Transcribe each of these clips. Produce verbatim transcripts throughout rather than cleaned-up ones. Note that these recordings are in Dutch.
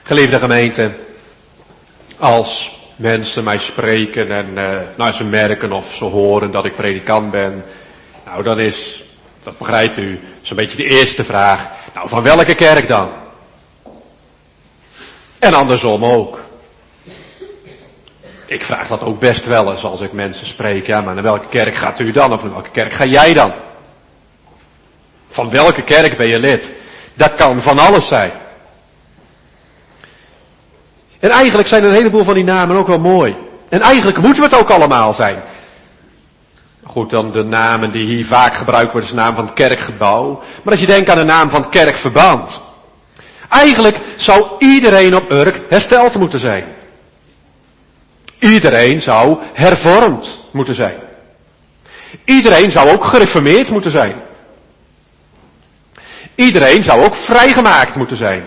Geliefde gemeente, als mensen mij spreken en uh, nou, ze merken of ze horen dat ik predikant ben, nou dan is, dat begrijpt u, zo'n beetje de eerste vraag, nou van welke kerk dan? En andersom ook. Ik vraag dat ook best wel eens als ik mensen spreek, ja maar naar welke kerk gaat u dan of naar welke kerk ga jij dan? Van welke kerk ben je lid? Dat kan van alles zijn. En eigenlijk zijn een heleboel van die namen ook wel mooi. En eigenlijk moeten we het ook allemaal zijn. Goed, dan de namen die hier vaak gebruikt worden is de naam van het kerkgebouw. Maar als je denkt aan de naam van het kerkverband. Eigenlijk zou iedereen op Urk hersteld moeten zijn. Iedereen zou hervormd moeten zijn. Iedereen zou ook gereformeerd moeten zijn. Iedereen zou ook vrijgemaakt moeten zijn.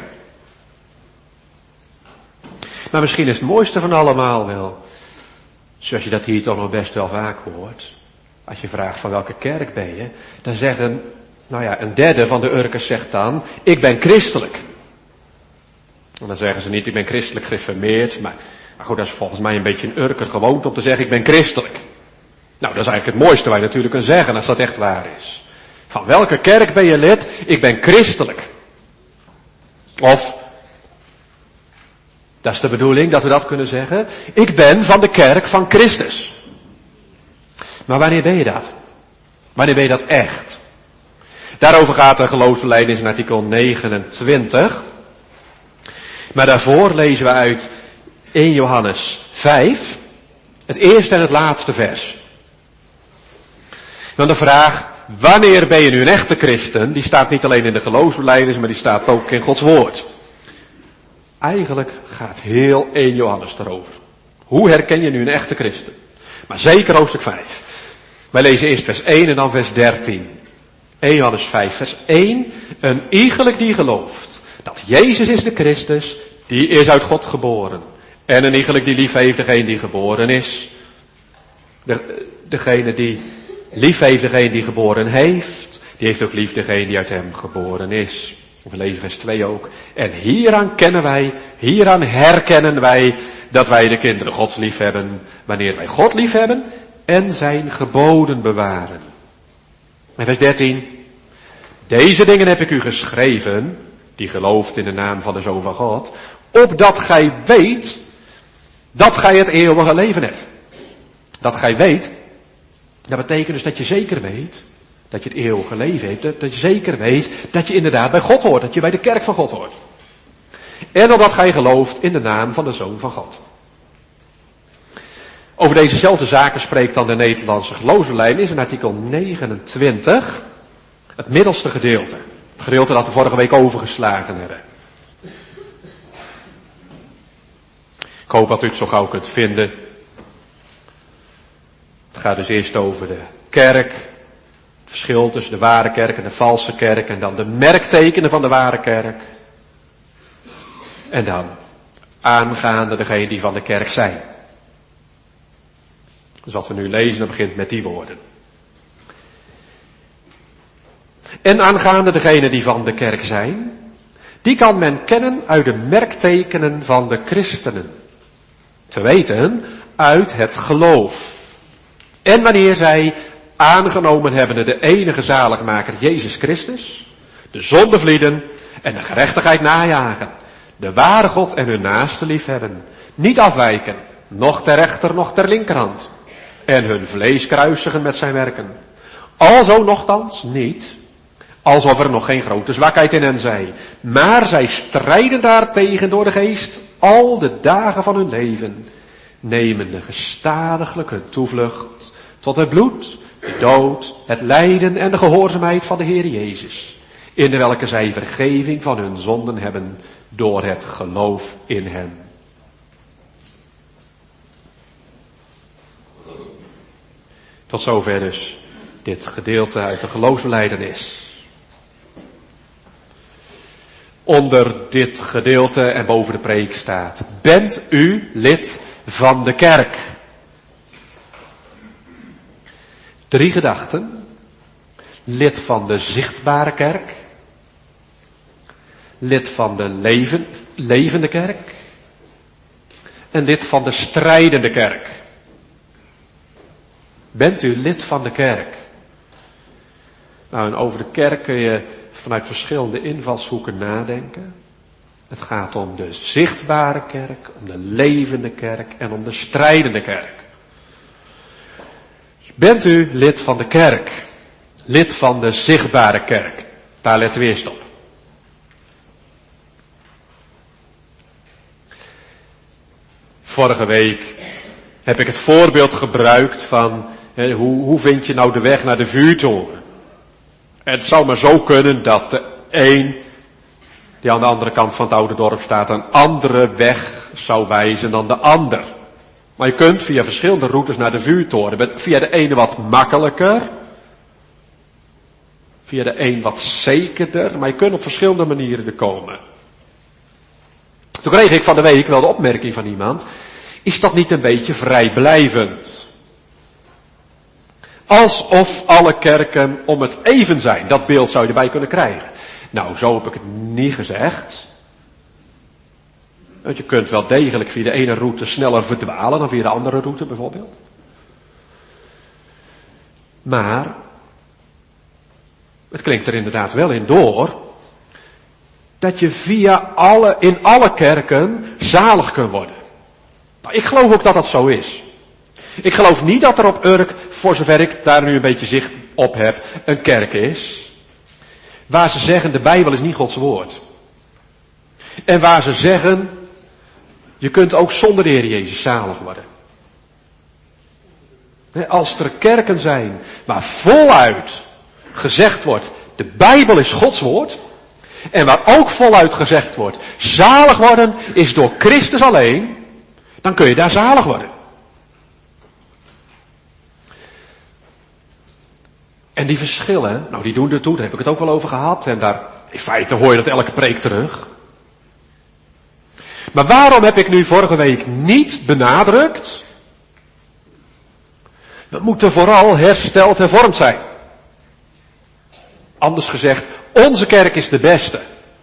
Maar misschien is het mooiste van allemaal wel, zoals je dat hier toch nog best wel vaak hoort. Als je vraagt van welke kerk ben je, dan zeggen, nou ja, een derde van de Urkers zegt dan, ik ben christelijk. En dan zeggen ze niet, ik ben christelijk gereformeerd, maar, maar goed, dat is volgens mij een beetje een Urker gewoonte om te zeggen, ik ben christelijk. Nou, dat is eigenlijk het mooiste wat je natuurlijk kunt zeggen, als dat echt waar is. Van welke kerk ben je lid? Ik ben christelijk. Of, dat is de bedoeling dat we dat kunnen zeggen, ik ben van de kerk van Christus. Maar wanneer ben je dat? Wanneer ben je dat echt? Daarover gaat de geloofsbelijdenis in artikel negenentwintig. Maar daarvoor lezen we uit eerste Johannes vijf, het eerste en het laatste vers. Dan de vraag, wanneer ben je nu een echte christen? Die staat niet alleen in de geloofsbelijdenis, maar die staat ook in Gods woord. Eigenlijk gaat heel eerste Johannes erover. Hoe herken je nu een echte christen? Maar zeker hoofdstuk vijf. Wij lezen eerst vers één en dan vers dertien. eerste Johannes vijf vers één. Een iegelijk die gelooft dat Jezus is de Christus, die is uit God geboren. En een iegelijk die lief heeft degene die geboren is. De, degene die lief heeft degene die geboren heeft, die heeft ook lief degene die uit hem geboren is. We lezen vers twee ook. En hieraan kennen wij, hieraan herkennen wij dat wij de kinderen Gods lief hebben, wanneer wij God lief hebben en zijn geboden bewaren. En vers dertien. Deze dingen heb ik u geschreven, die gelooft in de naam van de Zoon van God, opdat gij weet dat gij het eeuwige leven hebt. Dat gij weet, dat betekent dus dat je zeker weet dat je het eeuwige leven hebt, dat je zeker weet dat je inderdaad bij God hoort, dat je bij de kerk van God hoort. En omdat gij gelooft in de naam van de Zoon van God. Over dezezelfde zaken spreekt dan de Nederlandse geloofsbelijdenis in artikel negenentwintig, het middelste gedeelte. Het gedeelte dat we vorige week overgeslagen hebben. Ik hoop dat u het zo gauw kunt vinden. Het gaat dus eerst over de kerk, het verschil tussen de ware kerk en de valse kerk, en dan de merktekenen van de ware kerk. En dan aangaande degenen die van de kerk zijn. Dus wat we nu lezen, dat begint met die woorden. En aangaande degenen die van de kerk zijn, die kan men kennen uit de merktekenen van de christenen. Te weten, uit het geloof. En wanneer zij aangenomen hebben de enige zaligmaker Jezus Christus, de zonde vlieden en de gerechtigheid najagen, de ware God en hun naaste lief hebben, niet afwijken, noch ter rechter, noch ter linkerhand, en hun vlees kruisigen met zijn werken. Alzo nochtans niet, alsof er nog geen grote zwakheid in hen zij, maar zij strijden daartegen door de geest al de dagen van hun leven, nemende gestadiglijk hun toevlucht tot het bloed, de dood, het lijden en de gehoorzaamheid van de Heer Jezus, in de welke zij vergeving van hun zonden hebben door het geloof in hem. Tot zover dus dit gedeelte uit de geloofsbelijdenis. Onder dit gedeelte en boven de preek staat, bent u lid van de kerk? Drie gedachten. Lid van de zichtbare kerk. Lid van de leven, levende kerk en lid van de strijdende kerk. Bent u lid van de kerk? Nou, en over de kerk kun je vanuit verschillende invalshoeken nadenken. Het gaat om de zichtbare kerk, om de levende kerk en om de strijdende kerk. Bent u lid van de kerk? Lid van de zichtbare kerk? Daar letten we eerst op. Vorige week heb ik het voorbeeld gebruikt van hè, hoe, hoe vind je nou de weg naar de vuurtoren? Het zou maar zo kunnen dat de een die aan de andere kant van het oude dorp staat een andere weg zou wijzen dan de ander. Maar je kunt via verschillende routes naar de vuurtoren. Via de ene wat makkelijker. Via de een wat zekerder. Maar je kunt op verschillende manieren er komen. Toen kreeg ik van de week wel de opmerking van iemand. Is dat niet een beetje vrijblijvend? Alsof alle kerken om het even zijn. Dat beeld zou je erbij kunnen krijgen. Nou, zo heb ik het niet gezegd. Want je kunt wel degelijk via de ene route sneller verdwalen dan via de andere route bijvoorbeeld. Maar het klinkt er inderdaad wel in door dat je via alle, in alle kerken zalig kunt worden. Nou, ik geloof ook dat dat zo is. Ik geloof niet dat er op Urk, voor zover ik daar nu een beetje zicht op heb, een kerk is waar ze zeggen de Bijbel is niet Gods woord. En waar ze zeggen je kunt ook zonder de Heer Jezus zalig worden. Als er kerken zijn waar voluit gezegd wordt de Bijbel is Gods woord. En waar ook voluit gezegd wordt zalig worden is door Christus alleen. Dan kun je daar zalig worden. En die verschillen, nou die doen ertoe, daar heb ik het ook wel over gehad. En daar, in feite hoor je dat elke preek terug. Maar waarom heb ik nu vorige week niet benadrukt? We moeten vooral hersteld hervormd zijn. Anders gezegd, onze kerk is de beste.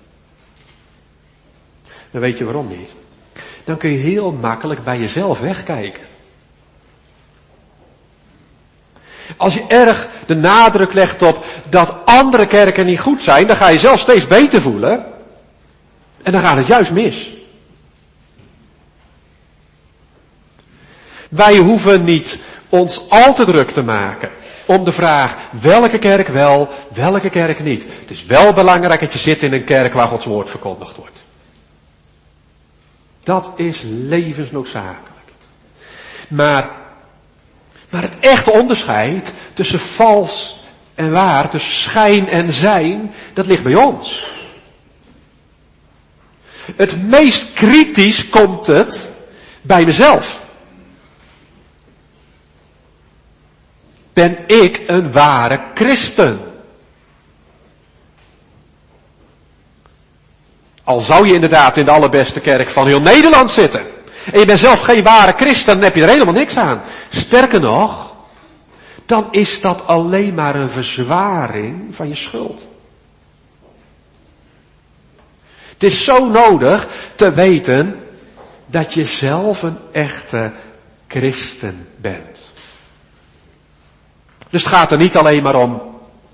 Dan weet je waarom niet. Dan kun je heel makkelijk bij jezelf wegkijken. Als je erg de nadruk legt op dat andere kerken niet goed zijn, dan ga je zelf steeds beter voelen. En dan gaat het juist mis. Wij hoeven niet ons al te druk te maken om de vraag welke kerk wel, welke kerk niet. Het is wel belangrijk dat je zit in een kerk waar Gods woord verkondigd wordt. Dat is levensnoodzakelijk. Maar, maar het echte onderscheid tussen vals en waar, tussen schijn en zijn, dat ligt bij ons. Het meest kritisch komt het bij mezelf. Ben ik een ware christen? Al zou je inderdaad in de allerbeste kerk van heel Nederland zitten. En je bent zelf geen ware christen, dan heb je er helemaal niks aan. Sterker nog, dan is dat alleen maar een verzwaring van je schuld. Het is zo nodig te weten dat je zelf een echte christen bent. Dus het gaat er niet alleen maar om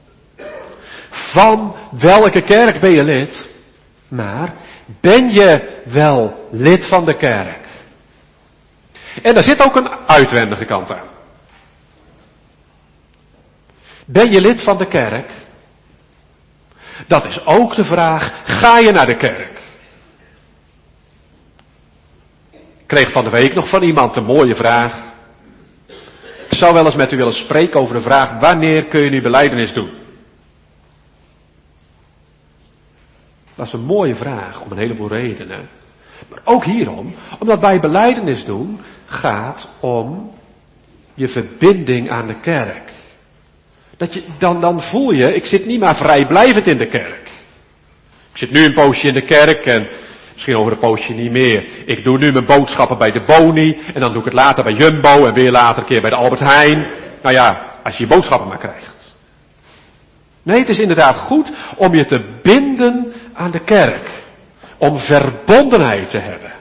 van welke kerk ben je lid, maar ben je wel lid van de kerk? En daar zit ook een uitwendige kant aan. Ben je lid van de kerk? Dat is ook de vraag, ga je naar de kerk? Ik kreeg van de week nog van iemand een mooie vraag. Ik zou wel eens met u willen spreken over de vraag, wanneer kun je nu belijdenis doen? Dat is een mooie vraag, om een heleboel redenen. Maar ook hierom, omdat bij belijdenis doen gaat om je verbinding aan de kerk. Dat je, dan, dan voel je, ik zit niet maar vrijblijvend in de kerk. Ik zit nu een poosje in de kerk en misschien over een poosje niet meer. Ik doe nu mijn boodschappen bij de Boni en dan doe ik het later bij Jumbo en weer later een keer bij de Albert Heijn. Nou ja, als je je boodschappen maar krijgt. Nee, het is inderdaad goed om je te binden aan de kerk. om verbondenheid te hebben.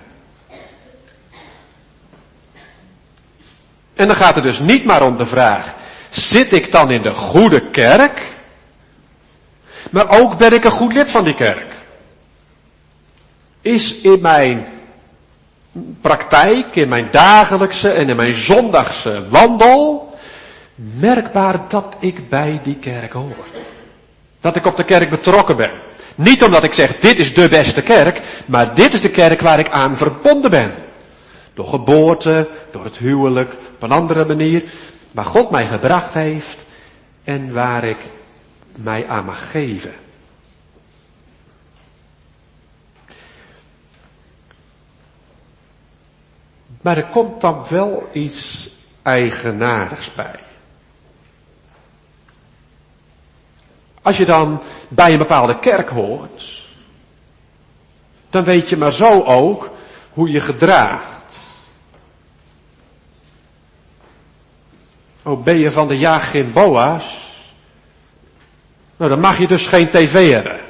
En dan gaat het dus niet maar om de vraag, zit ik dan in de goede kerk? Maar ook ben ik een goed lid van die kerk. Is in mijn praktijk, in mijn dagelijkse en in mijn zondagse wandel merkbaar dat ik bij die kerk hoor. Dat ik op de kerk betrokken ben. Niet omdat ik zeg, dit is de beste kerk, maar dit is de kerk waar ik aan verbonden ben. Door geboorte, door het huwelijk, op een andere manier. Waar God mij gebracht heeft en waar ik mij aan mag geven. Maar er komt dan wel iets eigenaardigs bij. Als je dan bij een bepaalde kerk hoort, dan weet je maar zo ook hoe je gedraagt. Oh, ben je van de Jachim Boas? Nou, dan mag je dus geen tv hebben.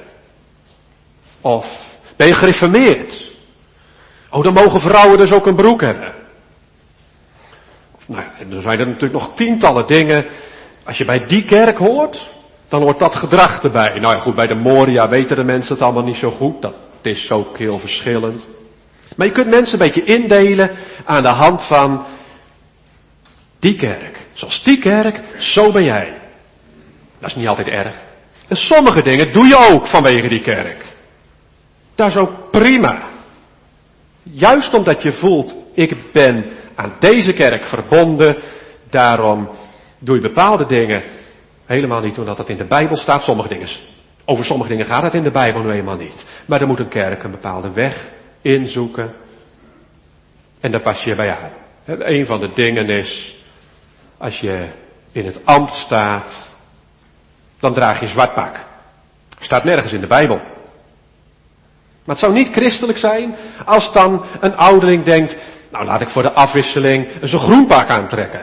Of ben je gereformeerd? Oh, dan mogen vrouwen dus ook een broek hebben. Of, nou, en dan zijn er natuurlijk nog tientallen dingen. Als je bij die kerk hoort, dan hoort dat gedrag erbij. Nou ja, goed, bij de Moria weten de mensen het allemaal niet zo goed. Dat is ook heel verschillend. Maar je kunt mensen een beetje indelen aan de hand van die kerk. Zoals die kerk, zo ben jij. Dat is niet altijd erg. En sommige dingen doe je ook vanwege die kerk. Dat is ook prima. Juist omdat je voelt, ik ben aan deze kerk verbonden, daarom doe je bepaalde dingen helemaal niet omdat het in de Bijbel staat. Sommige dingen, over sommige dingen gaat het in de Bijbel nu eenmaal niet. Maar dan moet een kerk een bepaalde weg inzoeken. En daar pas je bij aan. Een van de dingen is, als je in het ambt staat, dan draag je zwart pak. Staat nergens in de Bijbel. Maar het zou niet christelijk zijn als dan een ouderling denkt, nou laat ik voor de afwisseling zo'n groen pak aantrekken.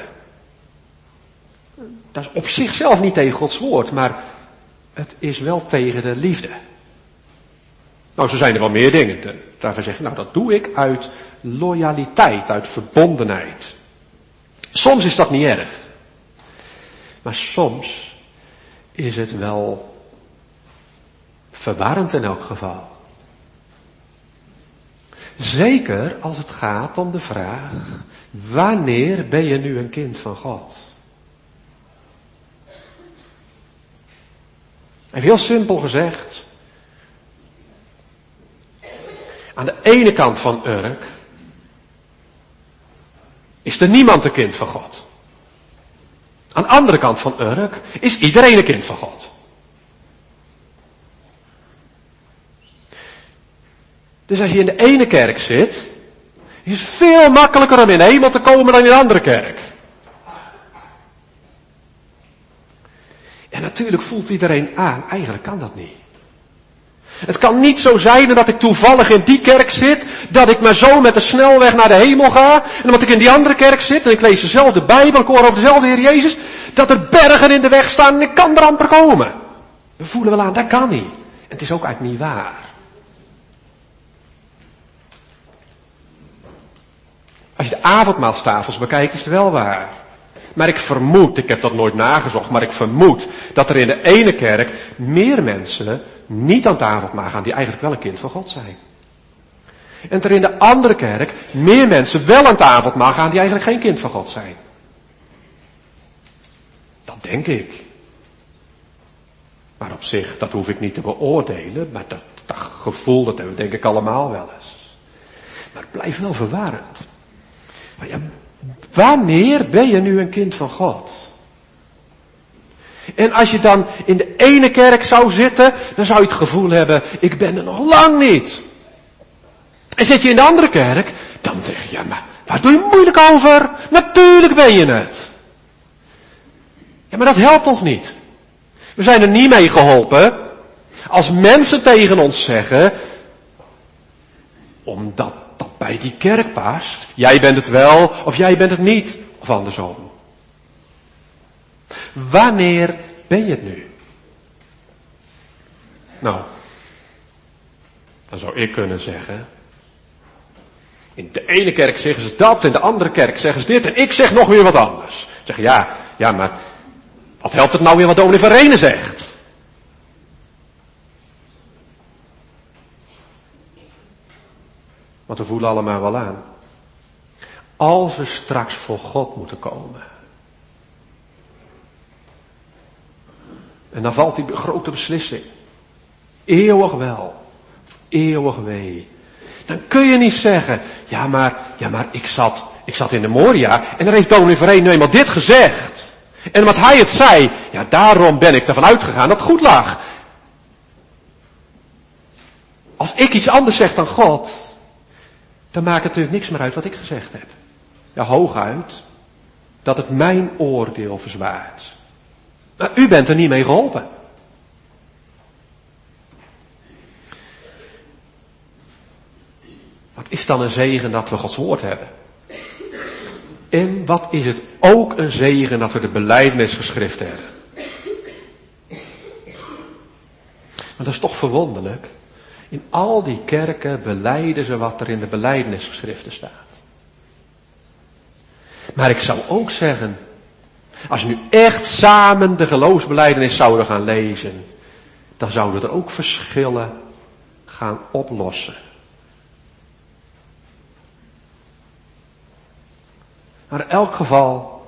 Dat is op zichzelf niet tegen Gods woord, maar het is wel tegen de liefde. Nou, zo zijn er wel meer dingen. Daarvan zeggen, nou dat doe ik uit loyaliteit, uit verbondenheid. Soms is dat niet erg. Maar soms is het wel verwarrend in elk geval. Zeker als het gaat om de vraag, wanneer ben je nu een kind van God? Even heel simpel gezegd, aan de ene kant van Urk is er niemand een kind van God. Aan de andere kant van Urk is iedereen een kind van God. Dus als je in de ene kerk zit, is het veel makkelijker om in de hemel te komen dan in een andere kerk. En natuurlijk voelt iedereen aan, eigenlijk kan dat niet. Het kan niet zo zijn dat ik toevallig in die kerk zit, dat ik maar zo met de snelweg naar de hemel ga, en omdat ik in die andere kerk zit en ik lees dezelfde Bijbel, ik hoor over dezelfde Heer Jezus, dat er bergen in de weg staan en ik kan er amper komen. We voelen wel aan, dat kan niet. En het is ook eigenlijk niet waar. Als je de avondmaalstafels bekijkt, is het wel waar. Maar ik vermoed, ik heb dat nooit nagezocht, maar ik vermoed dat er in de ene kerk meer mensen niet aan tafel mag gaan die eigenlijk wel een kind van God zijn. En dat er in de andere kerk meer mensen wel aan tafel mag gaan die eigenlijk geen kind van God zijn. Dat denk ik. Maar op zich, dat hoef ik niet te beoordelen, maar dat, dat gevoel, dat hebben we denk ik allemaal wel eens. Maar het blijft wel verwarrend. Maar ja, wanneer ben je nu een kind van God? En als je dan in de ene kerk zou zitten, dan zou je het gevoel hebben, ik ben er nog lang niet. En zit je in de andere kerk, dan zeg je, ja, maar waar doe je moeilijk over? Natuurlijk ben je het. Ja, maar dat helpt ons niet. We zijn er niet mee geholpen als mensen tegen ons zeggen, omdat dat bij die kerk past, jij bent het wel of jij bent het niet, of andersom. Wanneer ben je het nu? Nou, Dan zou ik kunnen zeggen, in de ene kerk zeggen ze dat, in de andere kerk zeggen ze dit, en ik zeg nog weer wat anders. Zeg ja, ja, maar wat helpt het nou weer wat dominee van Renen zegt? Want we voelen allemaal wel aan. Als we straks voor God moeten komen. En dan valt die grote beslissing. Eeuwig wel. Eeuwig wee. Dan kun je niet zeggen, ja maar, ja maar ik zat, ik zat in de Moria en dan heeft dominee van Renen nu eenmaal dit gezegd. En wat hij het zei, ja daarom ben ik ervan uitgegaan dat het goed lag. Als ik iets anders zeg dan God, dan maakt het natuurlijk niks meer uit wat ik gezegd heb. Ja, hooguit dat het mijn oordeel verzwaart. Maar u bent er niet mee geholpen. Wat is dan een zegen dat we Gods woord hebben? En wat is het ook een zegen dat we de belijdenisgeschriften hebben? Maar dat is toch verwonderlijk. In al die kerken belijden ze wat er in de belijdenisgeschriften staat. Maar ik zou ook zeggen, als we nu echt samen de geloofsbelijdenis zouden gaan lezen, dan zouden er ook verschillen gaan oplossen. Maar in elk geval,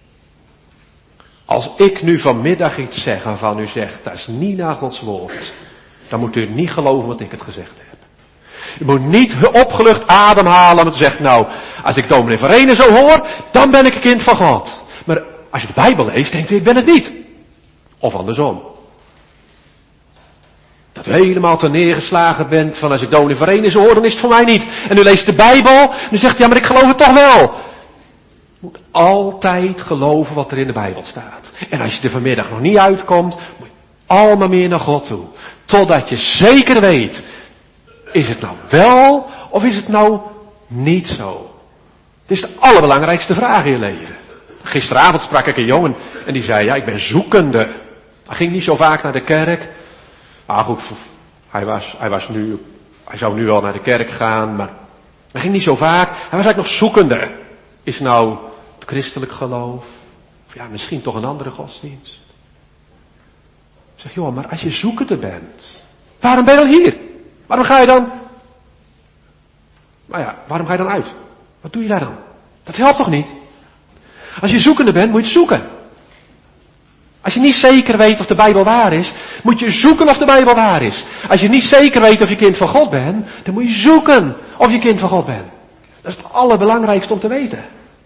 als ik nu vanmiddag iets zeg waarvan u zegt, dat is niet naar Gods woord, dan moet u niet geloven wat ik het gezegd heb. U moet niet opgelucht ademhalen om te zeggen, nou, als ik dominee van Renen zo hoor, dan ben ik een kind van God. Maar als je de Bijbel leest, denkt u, ik ben het niet. Of andersom. Dat u helemaal te neergeslagen bent van als ik dominee van Renen zo hoor, dan is het voor mij niet. En u leest de Bijbel, en u zegt, ja, maar ik geloof het toch wel. Je moet altijd geloven wat er in de Bijbel staat. En als je er vanmiddag nog niet uitkomt, moet je allemaal meer naar God toe. Totdat je zeker weet, is het nou wel of is het nou niet zo? Het is de allerbelangrijkste vraag in je leven. Gisteravond sprak ik een jongen en die zei, ja, ik ben zoekende. Hij ging niet zo vaak naar de kerk. Maar goed, hij was, hij was nu, hij zou nu wel naar de kerk gaan, maar hij ging niet zo vaak. Hij was eigenlijk nog zoekende. Is nou het christelijk geloof? Of ja, misschien toch een andere godsdienst? Ik zeg, joh, maar als je zoekende bent, waarom ben je dan hier? Waarom ga je dan? Nou ja, waarom ga je dan uit? Wat doe je daar dan? Dat helpt toch niet? Als je zoekende bent, moet je zoeken. Als je niet zeker weet of de Bijbel waar is, moet je zoeken of de Bijbel waar is. Als je niet zeker weet of je kind van God bent, dan moet je zoeken of je kind van God bent. Dat is het allerbelangrijkste om te weten.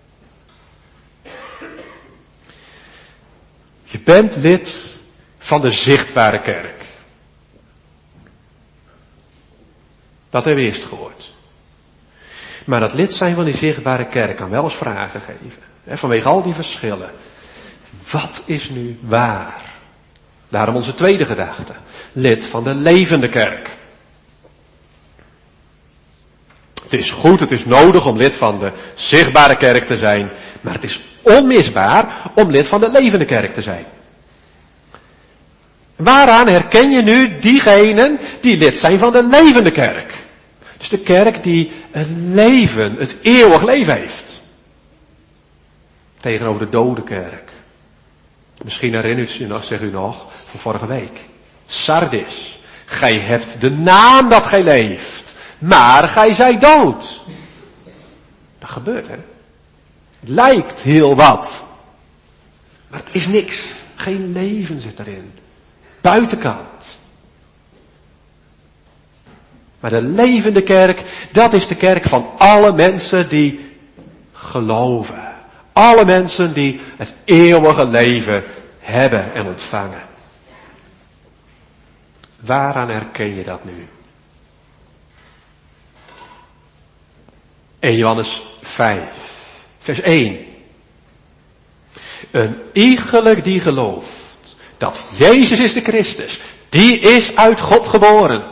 Je bent lid van de zichtbare kerk. Dat hebben we eerst gehoord. Maar dat lid zijn van die zichtbare kerk kan wel eens vragen geven. Hè, vanwege al die verschillen. Wat is nu waar? Daarom onze tweede gedachte. Lid van de levende kerk. Het is goed, het is nodig om lid van de zichtbare kerk te zijn. Maar het is onmisbaar om lid van de levende kerk te zijn. Waaraan herken je nu diegenen die lid zijn van de levende kerk? Dus de kerk die het leven, het eeuwig leven heeft. Tegenover de dode kerk. Misschien herinnert u nog, zegt u nog, van vorige week. Sardis. Gij hebt de naam dat gij leeft. Maar gij zijt dood. Dat gebeurt, hè. Het lijkt heel wat. Maar het is niks. Geen leven zit erin. Buitenkant. Maar de levende kerk, dat is de kerk van alle mensen die geloven. Alle mensen die het eeuwige leven hebben en ontvangen. Waaraan herken je dat nu? Eerste Johannes vijf, vers één. Een iegelijk die gelooft dat Jezus is de Christus, die is uit God geboren.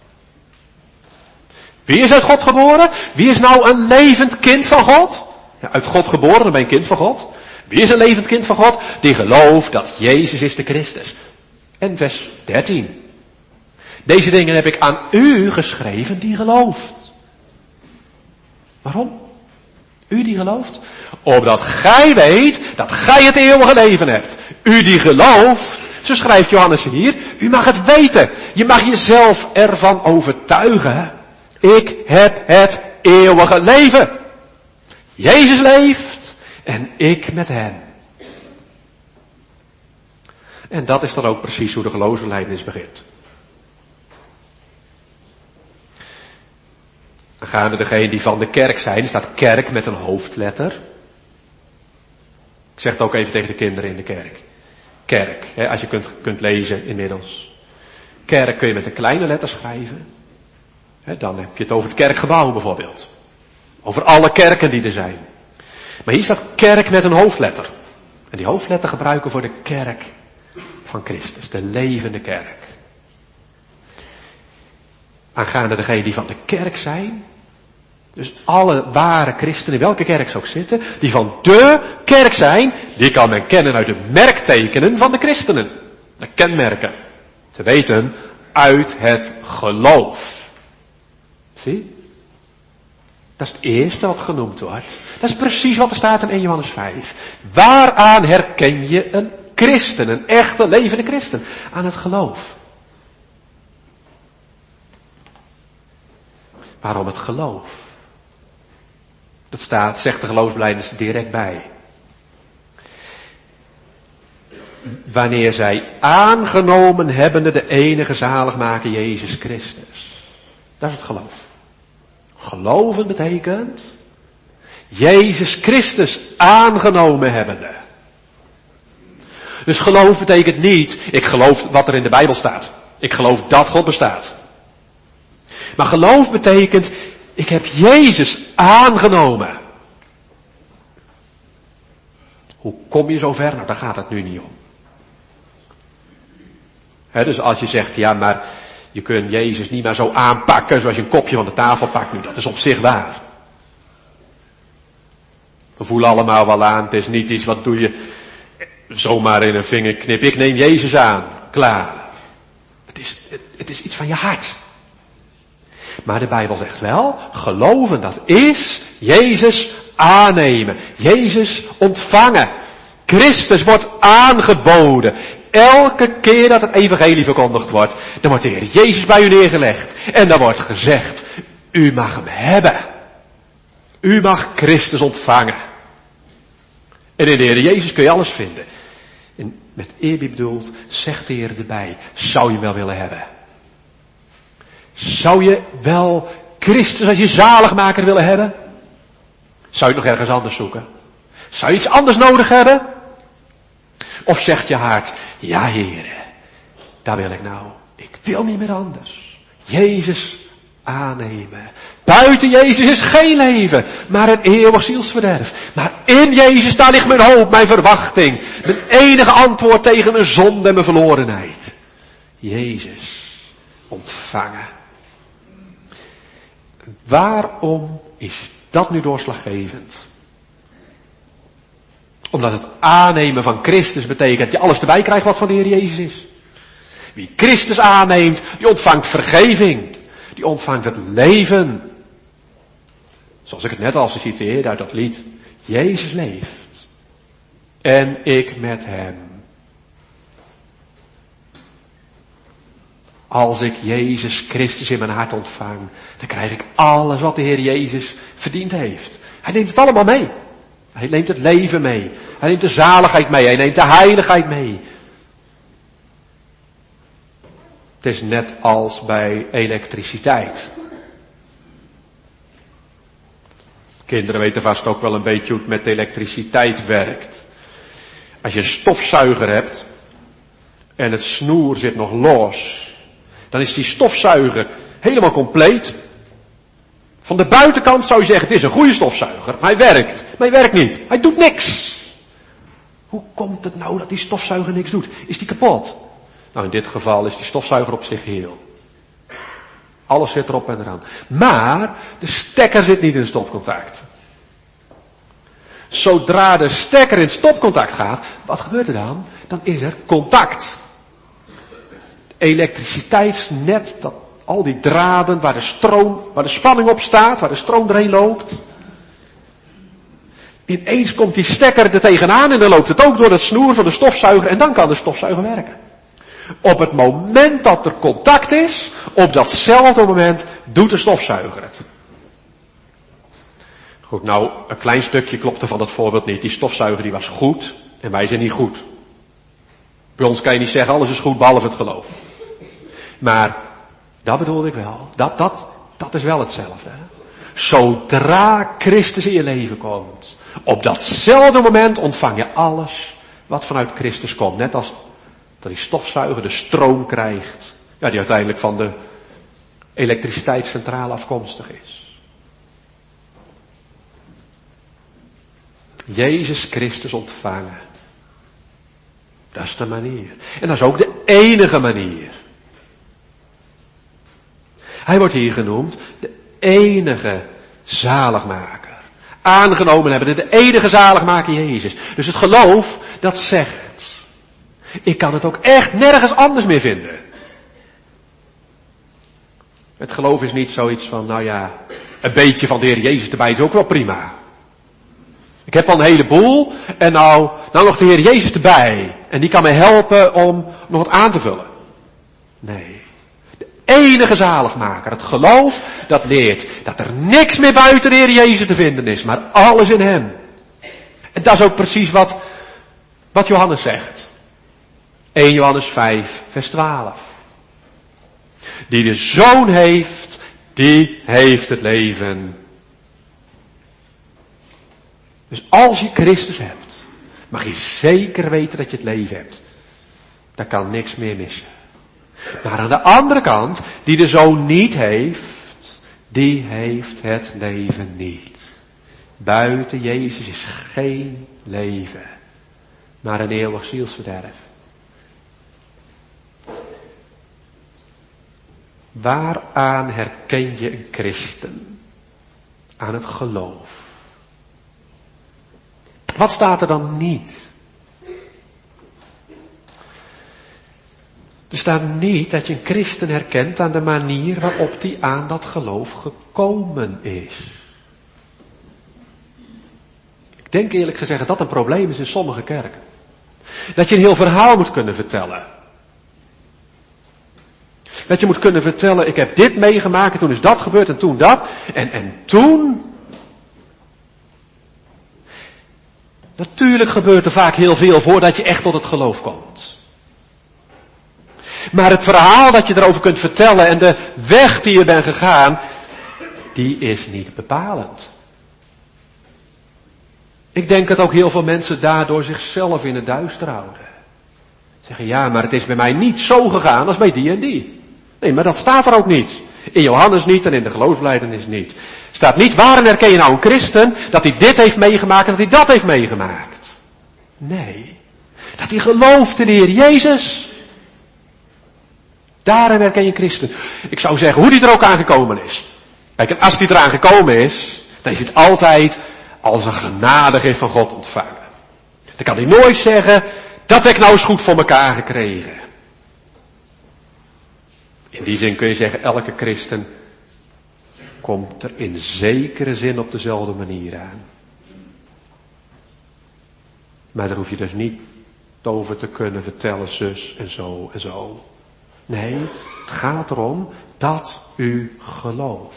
Wie is uit God geboren? Wie is nou een levend kind van God? Ja, uit God geboren, dan ben je een kind van God. Wie is een levend kind van God? Die gelooft dat Jezus is de Christus. En vers dertien. Deze dingen heb ik aan u geschreven die gelooft. Waarom? U die gelooft? Opdat gij weet dat gij het eeuwige leven hebt. U die gelooft, zo schrijft Johannes hier, u mag het weten. Je mag jezelf ervan overtuigen. Ik heb het eeuwige leven. Jezus leeft en ik met hem. En dat is dan ook precies hoe de geloofsbelijdenis begint. Dan gaan er degenen die van de kerk zijn, er staat kerk met een hoofdletter. Ik zeg het ook even tegen de kinderen in de kerk. Kerk, hè, als je kunt, kunt lezen inmiddels. Kerk kun je met een kleine letter schrijven. Hè, dan heb je het over het kerkgebouw bijvoorbeeld. Over alle kerken die er zijn. Maar hier staat kerk met een hoofdletter. En die hoofdletter gebruiken we voor de kerk van Christus. De levende kerk. Aangaande degenen die van de kerk zijn. Dus alle ware christenen, in welke kerk ze ook zitten, die van de kerk zijn, die kan men kennen uit de merktekenen van de christenen. De kenmerken. Te weten, uit het geloof. Zie? Dat is het eerste wat genoemd wordt. Dat is precies wat er staat in Eerste Johannes vijf. Waaraan herken je een christen, een echte levende christen? Aan het geloof. Waarom het geloof? Dat staat, zegt de geloofsbelijdenis direct bij. Wanneer zij aangenomen hebbende de enige zaligmaker Jezus Christus. Dat is het geloof. Geloven betekent Jezus Christus aangenomen hebbende. Dus geloof betekent niet, ik geloof wat er in de Bijbel staat. Ik geloof dat God bestaat. Maar geloof betekent, ik heb Jezus aangenomen. Hoe kom je zo ver? Nou, daar gaat het nu niet om. He, dus als je zegt, ja, maar je kunt Jezus niet maar zo aanpakken zoals je een kopje van de tafel pakt nu. Dat is op zich waar. We voelen allemaal wel aan, het is niet iets wat doe je zomaar in een vingerknip. Ik neem Jezus aan, klaar. Het is, het, het is iets van je hart. Maar de Bijbel zegt wel, geloven dat is Jezus aannemen. Jezus ontvangen. Christus wordt aangeboden. Elke keer dat het evangelie verkondigd wordt, dan wordt de Heer Jezus bij u neergelegd. En dan wordt gezegd, u mag hem hebben. U mag Christus ontvangen. En in de Heer Jezus kun je alles vinden. En met eerbied bedoeld, zegt de Heer erbij, zou je hem wel willen hebben? Zou je wel Christus als je zaligmaker willen hebben? Zou je het nog ergens anders zoeken? Zou je iets anders nodig hebben? Of zegt je hart, ja Heere, daar wil ik nou. Ik wil niet meer anders. Jezus aannemen. Buiten Jezus is geen leven, maar een eeuwig zielsverderf. Maar in Jezus, daar ligt mijn hoop, mijn verwachting. Mijn enige antwoord tegen mijn zonde en mijn verlorenheid. Jezus ontvangen. Waarom is dat nu doorslaggevend? Omdat het aannemen van Christus betekent dat je alles erbij krijgt wat van de Heer Jezus is. Wie Christus aanneemt, die ontvangt vergeving. Die ontvangt het leven. Zoals ik het net al citeerde uit dat lied. Jezus leeft. En ik met hem. Als ik Jezus Christus in mijn hart ontvang, dan krijg ik alles wat de Heer Jezus verdiend heeft. Hij neemt het allemaal mee. Hij neemt het leven mee. Hij neemt de zaligheid mee. Hij neemt de heiligheid mee. Het is net als bij elektriciteit. Kinderen weten vast ook wel een beetje hoe het met elektriciteit werkt. Als je een stofzuiger hebt en het snoer zit nog los, dan is die stofzuiger helemaal compleet. Van de buitenkant zou je zeggen, het is een goede stofzuiger, maar hij werkt. Maar hij werkt niet. Hij doet niks. Hoe komt het nou dat die stofzuiger niks doet? Is die kapot? Nou, in dit geval is die stofzuiger op zich heel. Alles zit erop en eraan. Maar de stekker zit niet in stopcontact. Zodra de stekker in stopcontact gaat, wat gebeurt er dan? Dan is er contact. elektriciteitsnet, dat, al die draden waar de stroom, waar de spanning op staat, waar de stroom doorheen loopt. Ineens komt die stekker er tegenaan en dan loopt het ook door het snoer van de stofzuiger en dan kan de stofzuiger werken. Op het moment dat er contact is, op datzelfde moment doet de stofzuiger het. Goed, nou, een klein stukje klopte van dat voorbeeld niet. Die stofzuiger die was goed en wij zijn niet goed. Bij ons kan je niet zeggen, alles is goed behalve het geloof. Maar, dat bedoelde ik wel. Dat, dat, dat is wel hetzelfde. Zodra Christus in je leven komt, op datzelfde moment ontvang je alles wat vanuit Christus komt. Net als dat die stofzuiger de stroom krijgt, ja, die uiteindelijk van de elektriciteitscentrale afkomstig is. Jezus Christus ontvangen. Dat is de manier. En dat is ook de enige manier. Hij wordt hier genoemd de enige zaligmaker. Aangenomen hebben de enige zaligmaker Jezus. Dus het geloof dat zegt, ik kan het ook echt nergens anders meer vinden. Het geloof is niet zoiets van, nou ja, een beetje van de Heer Jezus erbij is ook wel prima. Ik heb al een heleboel en nou, nou nog de Heer Jezus erbij. En die kan mij helpen om nog wat aan te vullen. Nee. De enige zaligmaker. Het geloof dat leert dat er niks meer buiten de Heer Jezus te vinden is. Maar alles in Hem. En dat is ook precies wat, wat Johannes zegt. eerste Johannes vijf vers twaalf. Die de Zoon heeft, die heeft het leven. Dus als je Christus hebt, mag je zeker weten dat je het leven hebt. Daar kan niks meer missen. Maar aan de andere kant, die de Zoon niet heeft, die heeft het leven niet. Buiten Jezus is geen leven, maar een eeuwig zielsverderf. Waaraan herken je een christen? Aan het geloof. Wat staat er dan niet? Er staat niet dat je een christen herkent aan de manier waarop die aan dat geloof gekomen is. Ik denk eerlijk gezegd dat dat een probleem is in sommige kerken. Dat je een heel verhaal moet kunnen vertellen. Dat je moet kunnen vertellen, ik heb dit meegemaakt en toen is dat gebeurd en toen dat. En, en toen... Natuurlijk gebeurt er vaak heel veel voordat je echt tot het geloof komt. Maar het verhaal dat je erover kunt vertellen en de weg die je bent gegaan, die is niet bepalend. Ik denk dat ook heel veel mensen daardoor zichzelf in het duister houden. Zeggen, ja, maar het is bij mij niet zo gegaan als bij die en die. Nee, maar dat staat er ook niet. In Johannes niet en in de geloofsbelijdenis niet. Staat niet, waarin herken je nou een christen dat hij dit heeft meegemaakt en dat hij dat heeft meegemaakt. Nee, dat hij gelooft in de Heer Jezus. Daarin herken je een christen. Ik zou zeggen, hoe die er ook aan gekomen is. Kijk, en als die eraan gekomen is, dan is het altijd als een genadegift van God ontvangen. Dan kan hij nooit zeggen, dat heb ik nou eens goed voor elkaar gekregen. In die zin kun je zeggen, elke christen komt er in zekere zin op dezelfde manier aan. Maar daar hoef je dus niet over te kunnen vertellen, zus en zo en zo. Nee, het gaat erom dat u gelooft.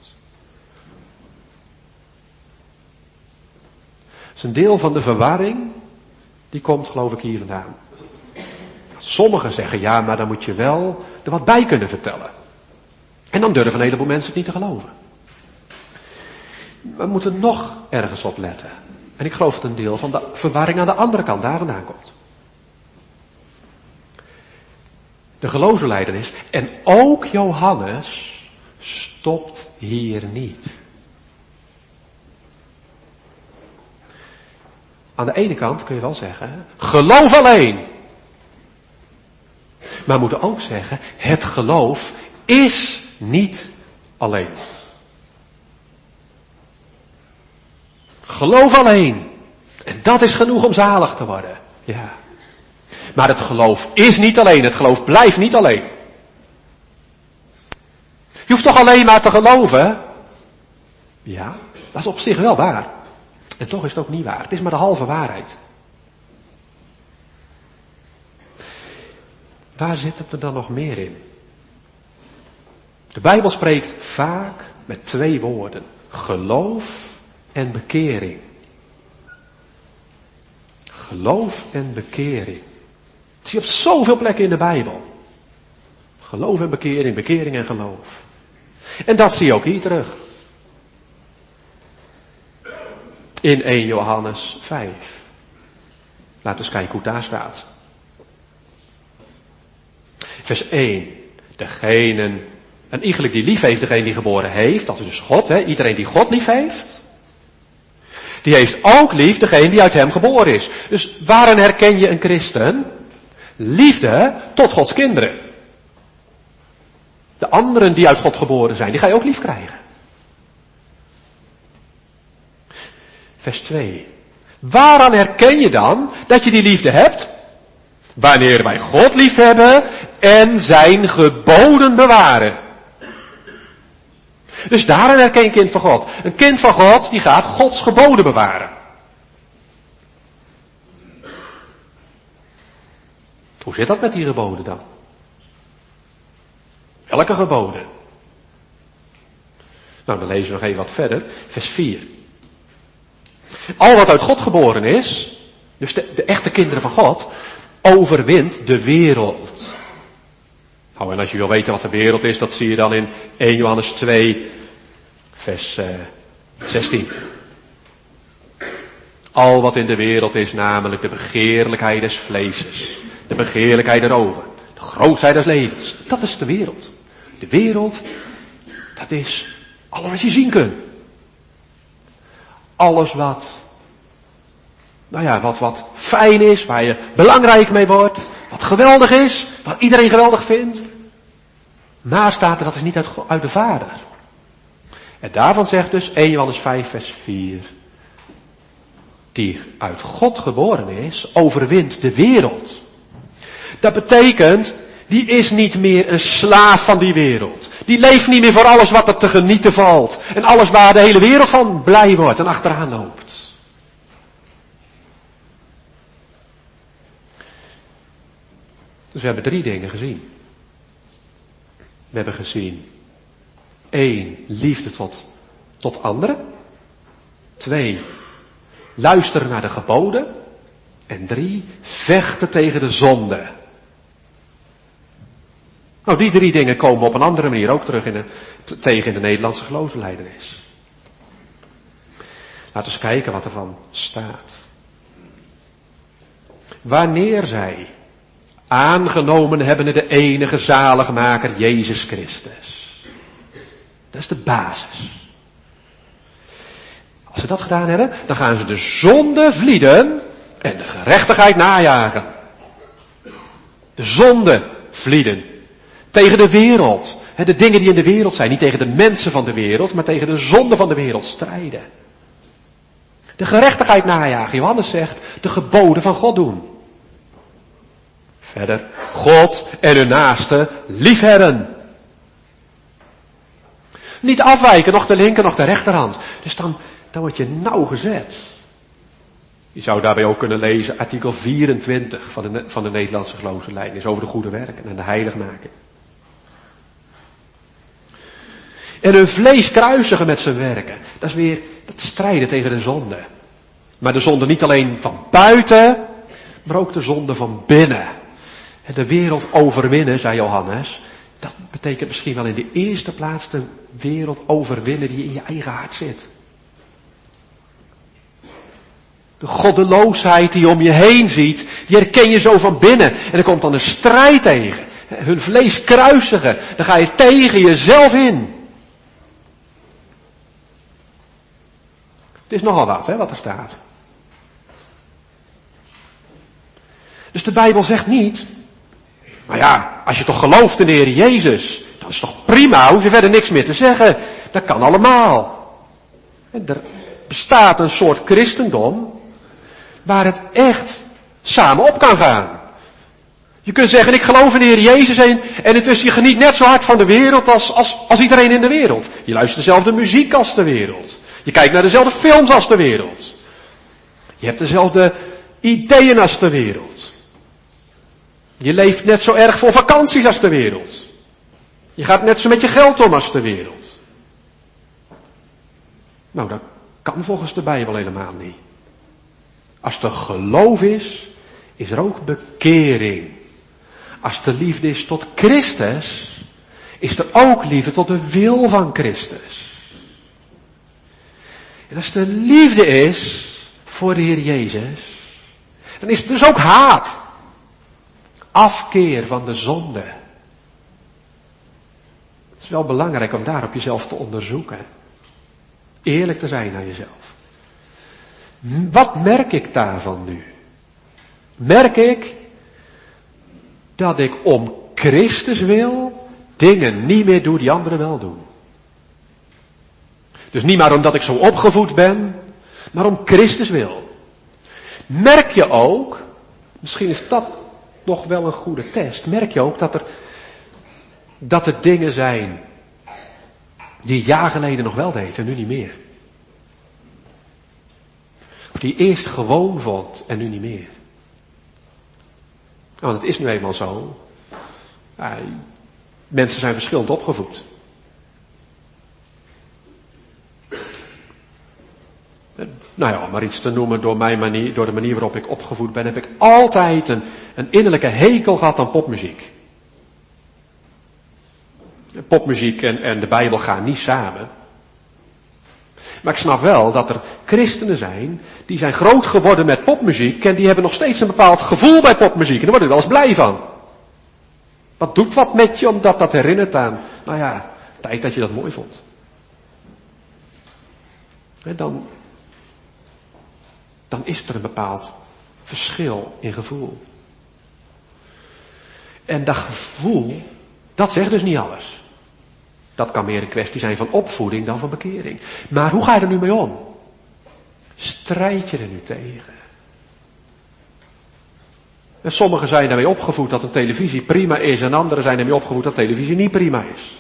Het is een deel van de verwarring, die komt geloof ik hier vandaan. Sommigen zeggen, ja, maar dan moet je wel er wat bij kunnen vertellen. En dan durven een heleboel mensen het niet te geloven. We moeten nog ergens op letten. En ik geloof dat een deel van de verwarring aan de andere kant daar vandaan komt. De geloofsbelijdenis en ook Johannes stopt hier niet. Aan de ene kant kun je wel zeggen, geloof alleen. Maar we moeten ook zeggen, het geloof is niet alleen. Geloof alleen. En dat is genoeg om zalig te worden. Ja. Maar het geloof is niet alleen, het geloof blijft niet alleen. Je hoeft toch alleen maar te geloven? Ja, dat is op zich wel waar. En toch is het ook niet waar. Het is maar de halve waarheid. Waar zit het er dan nog meer in? De Bijbel spreekt vaak met twee woorden. Geloof en bekering. Geloof en bekering. Dat zie je op zoveel plekken in de Bijbel. Geloof en bekering, bekering en geloof. En dat zie je ook hier terug. In eerste Johannes vijf. Laten we eens kijken hoe het daar staat. Vers één. Degene, en iegelijk die lief heeft, degene die geboren heeft, dat is dus God, hè, iedereen die God lief heeft, die heeft ook lief degene die uit hem geboren is. Dus waarin herken je een christen? Liefde tot Gods kinderen. De anderen die uit God geboren zijn, die ga je ook lief krijgen. Vers twee. Waaraan herken je dan dat je die liefde hebt? Wanneer wij God lief hebben en zijn geboden bewaren. Dus daarin herken je een kind van God. Een kind van God die gaat Gods geboden bewaren. Hoe zit dat met die geboden dan? Welke geboden? Nou, dan lezen we nog even wat verder. Vers vier. Al wat uit God geboren is, dus de, de echte kinderen van God, overwint de wereld. Nou, en als je wil weten wat de wereld is, dat zie je dan in eerste Johannes twee, vers uh, zestien. Al wat in de wereld is, namelijk de begeerlijkheid des vleeses, de begeerlijkheid der ogen, de grootheid des levens. Dat is de wereld. De wereld, dat is alles wat je zien kunt. Alles wat, nou ja, wat, wat fijn is, waar je belangrijk mee wordt, wat geweldig is, wat iedereen geweldig vindt. Maar staat er, dat is niet uit, uit de Vader. En daarvan zegt dus eerste Johannes vijf vers vier. Die uit God geboren is, overwint de wereld. Dat betekent, die is niet meer een slaaf van die wereld. Die leeft niet meer voor alles wat er te genieten valt. En alles waar de hele wereld van blij wordt en achteraan loopt. Dus we hebben drie dingen gezien. We hebben gezien. één, liefde tot, tot anderen. twee, luisteren naar de geboden. En drie, vechten tegen de zonde. Nou, die drie dingen komen op een andere manier ook terug in de, t- tegen in de Nederlandse geloofsbelijdenis. Laten we eens kijken wat ervan staat. Wanneer zij aangenomen hebben de enige zaligmaker Jezus Christus. Dat is de basis. Als ze dat gedaan hebben, dan gaan ze de zonde vlieden en de gerechtigheid najagen. De zonde vlieden. Tegen de wereld. De dingen die in de wereld zijn. Niet tegen de mensen van de wereld, maar tegen de zonde van de wereld strijden. De gerechtigheid najagen. Johannes zegt, de geboden van God doen. Verder, God en hun naaste liefhebben. Niet afwijken, nog de linker, nog de rechterhand. Dus dan, dan word je nauwgezet. Je zou daarbij ook kunnen lezen artikel vierentwintig van de, van de Nederlandse geloofsbelijdenis over de goede werken en de heiligmaking. En hun vlees kruisigen met zijn werken. Dat is weer dat strijden tegen de zonde. Maar de zonde niet alleen van buiten, maar ook de zonde van binnen. De wereld overwinnen, zei Johannes. Dat betekent misschien wel in de eerste plaats de wereld overwinnen die in je eigen hart zit. De goddeloosheid die je om je heen ziet, die herken je zo van binnen. En er komt dan een strijd tegen. Hun vlees kruisigen. Dan ga je tegen jezelf in. Het is nogal wat, hè, wat er staat. Dus de Bijbel zegt niet, maar ja, als je toch gelooft in de Heer Jezus, dan is het toch prima, hoef je verder niks meer te zeggen. Dat kan allemaal. En er bestaat een soort christendom waar het echt samen op kan gaan. Je kunt zeggen, ik geloof in de Heer Jezus en, en intussen je geniet net zo hard van de wereld als, als, als iedereen in de wereld. Je luistert dezelfde muziek als de wereld. Je kijkt naar dezelfde films als de wereld. Je hebt dezelfde ideeën als de wereld. Je leeft net zo erg voor vakanties als de wereld. Je gaat net zo met je geld om als de wereld. Nou, dat kan volgens de Bijbel helemaal niet. Als er geloof is, is er ook bekering. Als er liefde is tot Christus, is er ook liefde tot de wil van Christus. En als er liefde is voor de Heer Jezus, dan is er dus ook haat. Afkeer van de zonde. Het is wel belangrijk om daar op jezelf te onderzoeken. Eerlijk te zijn naar jezelf. Wat merk ik daarvan nu? Merk ik dat ik om Christus wil dingen niet meer doe die anderen wel doen. Dus niet maar omdat ik zo opgevoed ben, maar om Christus wil. Merk je ook, misschien is dat nog wel een goede test, merk je ook dat er, dat er dingen zijn die een jaar geleden nog wel deed en nu niet meer. Of die je eerst gewoon vond en nu niet meer. Want het is nu eenmaal zo. Ja, mensen zijn verschillend opgevoed. Nou ja, om maar iets te noemen, door mijn manier, door de manier waarop ik opgevoed ben, heb ik altijd een, een innerlijke hekel gehad aan popmuziek. Popmuziek en, en de Bijbel gaan niet samen. Maar ik snap wel dat er christenen zijn, die zijn groot geworden met popmuziek en die hebben nog steeds een bepaald gevoel bij popmuziek. En daar worden we wel eens blij van. Wat doet wat met je, omdat dat herinnert aan, nou ja, de tijd dat je dat mooi vond. En dan, dan is er een bepaald verschil in gevoel. En dat gevoel, dat zegt dus niet alles. Dat kan meer een kwestie zijn van opvoeding dan van bekering. Maar hoe ga je er nu mee om? Strijd je er nu tegen? En sommigen zijn daarmee opgevoed dat een televisie prima is en anderen zijn daarmee opgevoed dat televisie niet prima is.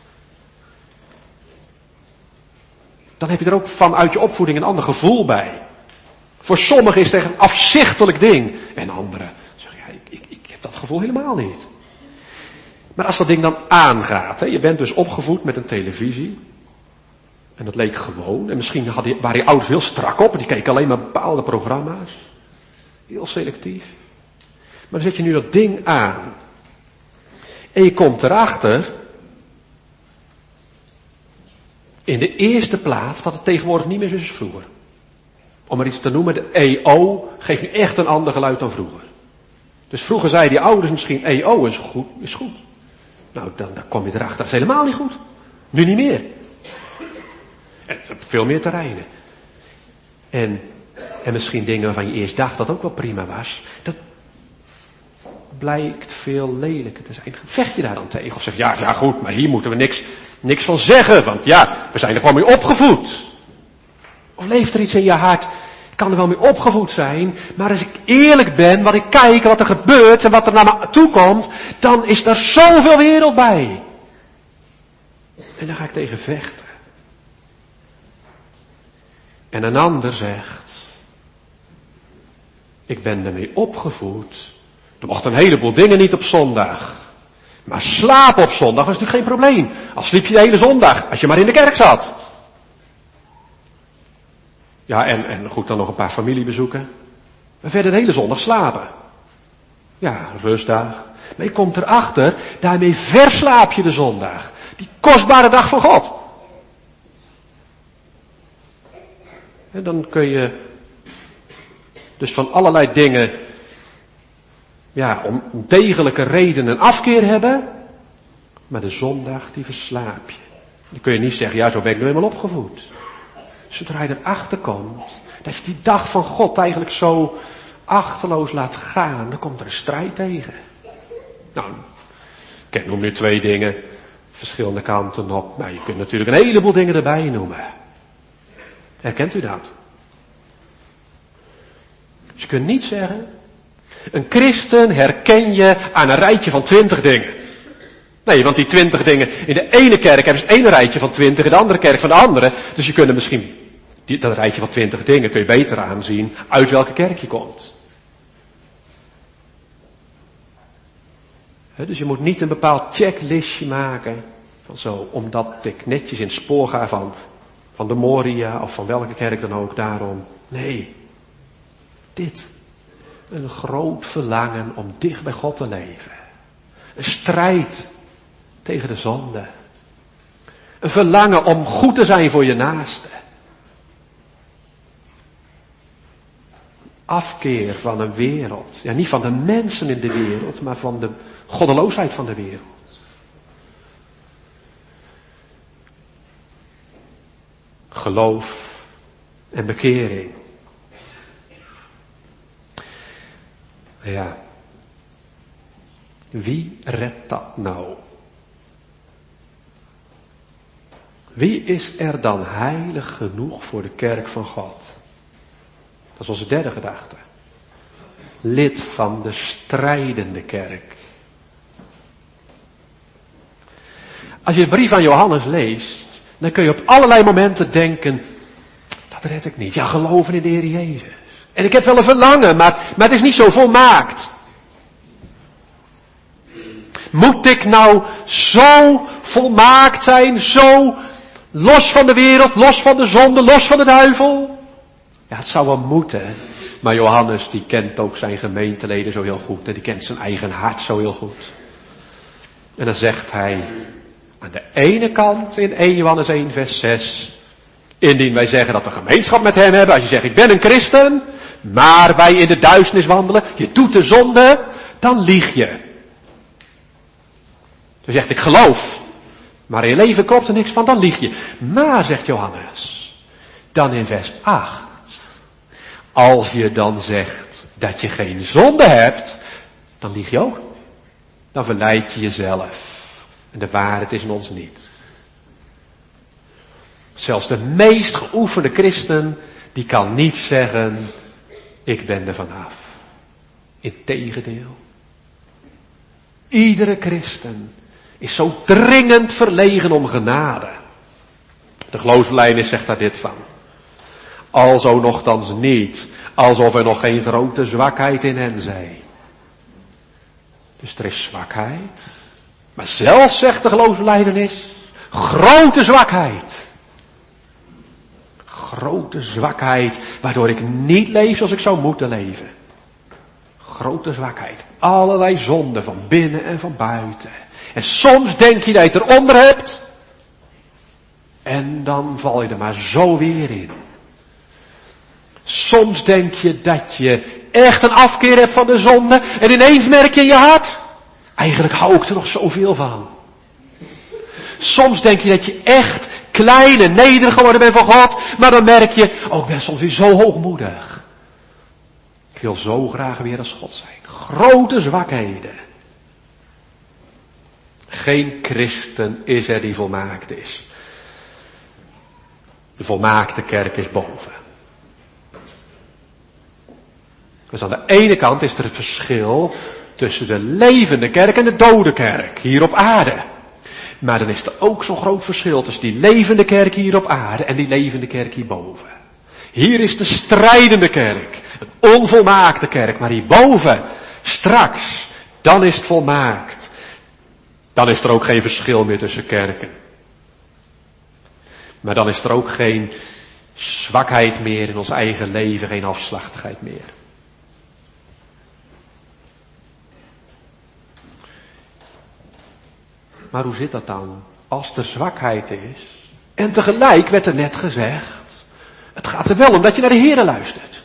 Dan heb je er ook vanuit je opvoeding een ander gevoel bij. Voor sommigen is het echt een afzichtelijk ding. En anderen zeggen, ja, ik, ik, ik heb dat gevoel helemaal niet. Maar als dat ding dan aangaat, hè, je bent dus opgevoed met een televisie. En dat leek gewoon. En misschien had die, waren je ouders heel strak op. En die keken alleen maar bepaalde programma's. Heel selectief. Maar dan zet je nu dat ding aan. En je komt erachter. In de eerste plaats dat het tegenwoordig niet meer zo is als vroeger. Om maar iets te noemen, de E O geeft nu echt een ander geluid dan vroeger. Dus vroeger zeiden die ouders misschien E O is goed, is goed. Nou, dan, dan kom je erachter, dat is helemaal niet goed. Nu niet meer. En op veel meer terreinen. En, en misschien dingen waarvan je eerst dacht dat ook wel prima was. Dat blijkt veel lelijker te zijn. Vecht je daar dan tegen? Of zeg je, ja, ja goed, maar hier moeten we niks, niks van zeggen. Want ja, we zijn er gewoon mee opgevoed. Of leeft er iets in je hart? Ik kan er wel mee opgevoed zijn, maar als ik eerlijk ben, wat ik kijk, wat er gebeurt en wat er naar me toe komt, dan is er zoveel wereld bij. En daar ga ik tegen vechten. En een ander zegt, ik ben ermee opgevoed. Er mochten een heleboel dingen niet op zondag. Maar slapen op zondag was natuurlijk geen probleem. Al sliep je de hele zondag, als je maar in de kerk zat. Ja, en, en goed, dan nog een paar familiebezoeken. Maar verder de hele zondag slapen. Ja, rustdag. Maar je komt erachter, daarmee verslaap je de zondag. Die kostbare dag van God. En dan kun je dus van allerlei dingen, ja, om degelijke redenen afkeer hebben. Maar de zondag, die verslaap je. Dan kun je niet zeggen, ja, zo ben ik nu eenmaal opgevoed. Zodra je erachter komt, dat je die dag van God eigenlijk zo achterloos laat gaan, dan komt er een strijd tegen. Nou, ik noem nu twee dingen, verschillende kanten op. Nou, je kunt natuurlijk een heleboel dingen erbij noemen. Herkent u dat? Dus je kunt niet zeggen, Een christen herken je aan een rijtje van twintig dingen. Nee, want die twintig dingen, in de ene kerk hebben ze het ene rijtje van twintig, in de andere kerk van de andere. Dus je kunt er misschien, die, dat rijtje van twintig dingen kun je beter aanzien uit welke kerk je komt. He, dus je moet niet een bepaald checklistje maken, van zo, omdat ik netjes in het spoor ga van, van de Moria of van welke kerk dan ook, daarom. Nee, dit, een groot verlangen om dicht bij God te leven. Een strijd tegen de zonde. Een verlangen om goed te zijn voor je naaste. Afkeer van een wereld. Ja, niet van de mensen in de wereld, maar van de goddeloosheid van de wereld. Geloof en bekering. Ja. Wie redt dat nou? Wie is er dan heilig genoeg voor de kerk van God? Dat is onze derde gedachte. Lid van de strijdende kerk. Als je de brief aan Johannes leest, dan kun je op allerlei momenten denken, dat red ik niet. Ja, geloven in de Heer Jezus. En ik heb wel een verlangen, maar, maar het is niet zo volmaakt. Moet ik nou zo volmaakt zijn, zo los van de wereld, los van de zonde, los van de duivel? Ja, het zou wel moeten. Maar Johannes, die kent ook zijn gemeenteleden zo heel goed. En die kent zijn eigen hart zo heel goed. En dan zegt hij, aan de ene kant in eerste Johannes één vers zes, indien wij zeggen dat we gemeenschap met hem hebben, als je zegt ik ben een christen, maar wij in de duisternis wandelen, je doet de zonde, dan lieg je. Dus zegt ik geloof, maar in je leven klopt er niks van, dan lieg je. Maar, zegt Johannes, dan in vers acht, als je dan zegt dat je geen zonde hebt, dan lieg je ook. Dan verleid je jezelf. En de waarheid is in ons niet. Zelfs de meest geoefende christen, die kan niet zeggen, ik ben er vanaf. Integendeel. Iedere christen is zo dringend verlegen om genade. De geloofsbelijdenis zegt daar dit van. Alzo nochtans niet, alsof er nog geen grote zwakheid in hen zij. Dus er is zwakheid. Maar zelfs, zegt de geloofsbelijdenis, grote zwakheid. Grote zwakheid, waardoor ik niet leef zoals ik zou moeten leven. Grote zwakheid. Allerlei zonden van binnen en van buiten. En soms denk je dat je het eronder hebt. En dan val je er maar zo weer in. Soms denk je dat je echt een afkeer hebt van de zonde. En ineens merk je in je hart, eigenlijk hou ik er nog zoveel van. Soms denk je dat je echt klein en nederig geworden bent van God. Maar dan merk je, oh ik ben soms weer zo hoogmoedig. Ik wil zo graag weer als God zijn. Grote zwakheden. Geen christen is er die volmaakt is. De volmaakte kerk is boven. Dus aan de ene kant is er het verschil tussen de levende kerk en de dode kerk hier op aarde. Maar dan is er ook zo'n groot verschil tussen die levende kerk hier op aarde en die levende kerk hierboven. Hier is de strijdende kerk, een onvolmaakte kerk, maar hierboven, straks, dan is het volmaakt. Dan is er ook geen verschil meer tussen kerken. Maar dan is er ook geen zwakheid meer in ons eigen leven, geen afslachtigheid meer. Maar hoe zit dat dan? Als er zwakheid is, en tegelijk werd er net gezegd, het gaat er wel om dat je naar de Heere luistert.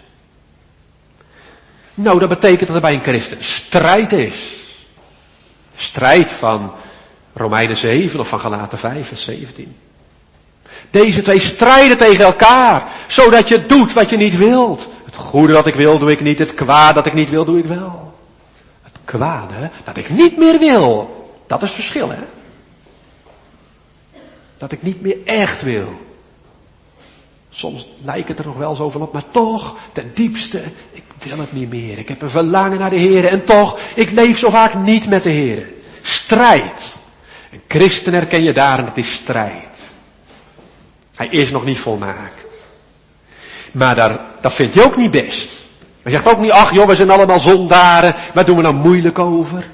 Nou, dat betekent dat er bij een christen strijd is. Strijd van Romeinen zeven of van Galaten vijf vers zeventien. Deze twee strijden tegen elkaar, zodat je doet wat je niet wilt. Het goede dat ik wil, doe ik niet. Het kwaad dat ik niet wil, doe ik wel. Het kwade dat ik niet meer wil, dat is het verschil, hè. Dat ik niet meer echt wil. Soms lijkt het er nog wel zoveel op, maar toch, ten diepste, ik wil het niet meer. Ik heb een verlangen naar de Heer en toch, ik leef zo vaak niet met de Heer. Strijd. Een christen herken je daar en het is strijd. Hij is nog niet volmaakt. Maar daar, dat vind je ook niet best. Hij zegt ook niet, ach joh, we zijn allemaal zondaren, waar doen we nou moeilijk over?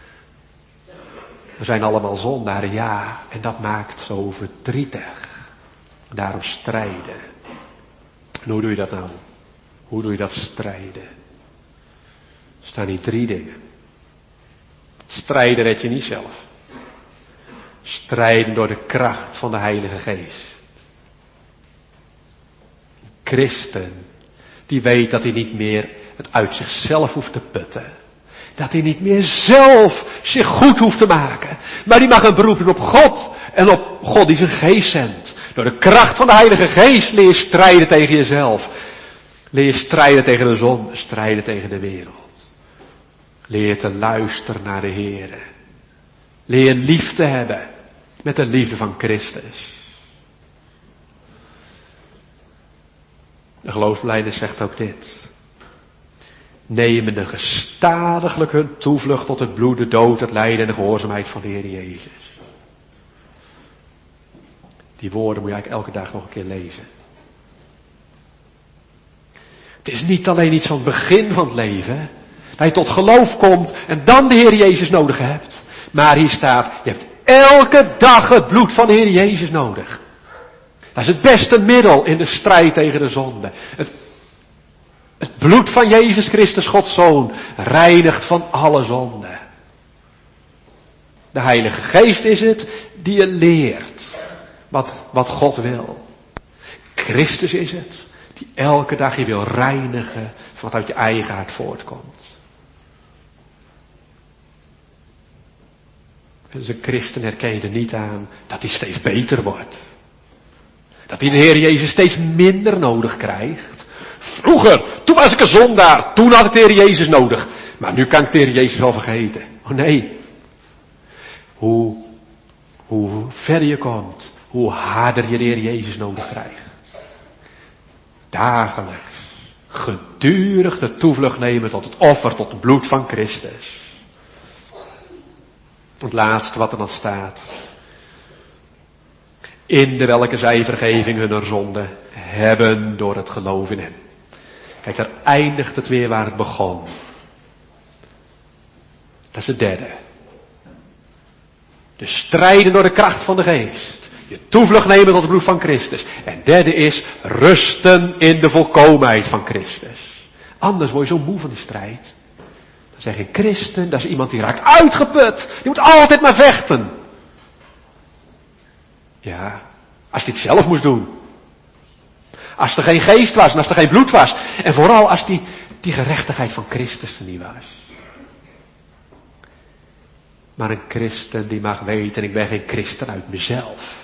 We zijn allemaal zondaren, ja, en dat maakt zo verdrietig. Daarom strijden. En hoe doe je dat nou? Hoe doe je dat strijden? Er staan hier drie dingen. Strijden red je niet zelf. Strijden door de kracht van de Heilige Geest. Een christen die weet dat hij niet meer het uit zichzelf hoeft te putten. Dat hij niet meer zelf zich goed hoeft te maken. Maar die mag een beroep doen op God. En op God die zijn geest zendt. Door de kracht van de Heilige Geest leer je strijden tegen jezelf. Leer je strijden tegen de zonde. Strijden tegen de wereld. Leer je te luisteren naar de Heer. Leer je lief te hebben. Met de liefde van Christus. De geloofsbelijdenis zegt ook dit. Nemende gestadiglijk hun toevlucht tot het bloed, de dood, het lijden en de gehoorzaamheid van de Heer Jezus. Die woorden moet je eigenlijk elke dag nog een keer lezen. Het is niet alleen iets van het begin van het leven. Dat je tot geloof komt en dan de Heer Jezus nodig hebt. Maar hier staat, je hebt elke dag het bloed van de Heer Jezus nodig. Dat is het beste middel in de strijd tegen de zonde. Het, het bloed van Jezus Christus, Gods Zoon, reinigt van alle zonde. De Heilige Geest is het die je leert wat, wat God wil. Christus is het die elke dag je wil reinigen van wat uit je eigen hart voortkomt. Dus een christen herken je er niet aan dat hij steeds beter wordt. Dat hij de Heer Jezus steeds minder nodig krijgt. Vroeger, toen was ik een zondaar, toen had ik de Heer Jezus nodig. Maar nu kan ik de Heer Jezus wel vergeten. Oh nee. Hoe, hoe verder je komt, hoe harder je de Heer Jezus nodig krijgt. Dagelijks, gedurig de toevlucht nemen tot het offer, tot het bloed van Christus. Het laatste wat er dan staat. In de welke zij vergeving hunner zonde hebben door het geloof in hem. Kijk, daar eindigt het weer waar het begon. Dat is het derde. Dus strijden door de kracht van de geest. Je toevlucht nemen tot het bloed van Christus. En derde is rusten in de volkomenheid van Christus. Anders word je zo moe van de strijd. Dan zeg je christen, dat is iemand die raakt uitgeput. Die moet altijd maar vechten. Ja, als hij het zelf moest doen. Als er geen geest was en als er geen bloed was. En vooral als die, die gerechtigheid van Christus er niet was. Maar een christen die mag weten, ik ben geen christen uit mezelf.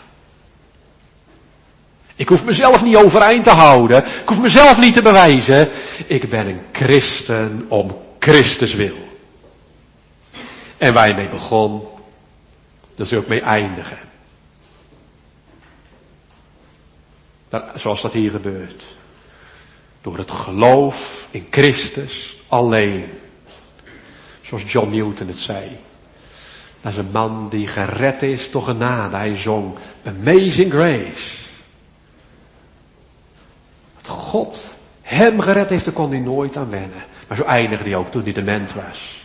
Ik hoef mezelf niet overeind te houden. Ik hoef mezelf niet te bewijzen. Ik ben een christen om Christus wil. En waar je mee begon, daar zul je ook mee eindigen. Zoals dat hier gebeurt. Door het geloof in Christus alleen. Zoals John Newton het zei. Dat is een man die gered is door genade. Hij zong Amazing Grace. Dat God hem gered heeft, daar kon hij nooit aan wennen. Maar zo eindigde hij ook toen hij dement was.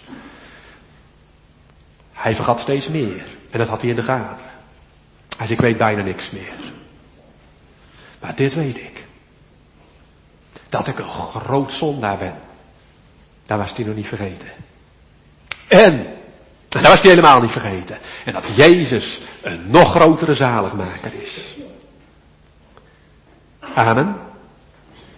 Hij vergat steeds meer. En dat had hij in de gaten. Hij zei, ik weet bijna niks meer. Maar dit weet ik. Dat ik een groot zondaar ben. Daar was hij nog niet vergeten. En, daar was hij helemaal niet vergeten. En dat Jezus een nog grotere zaligmaker is. Amen.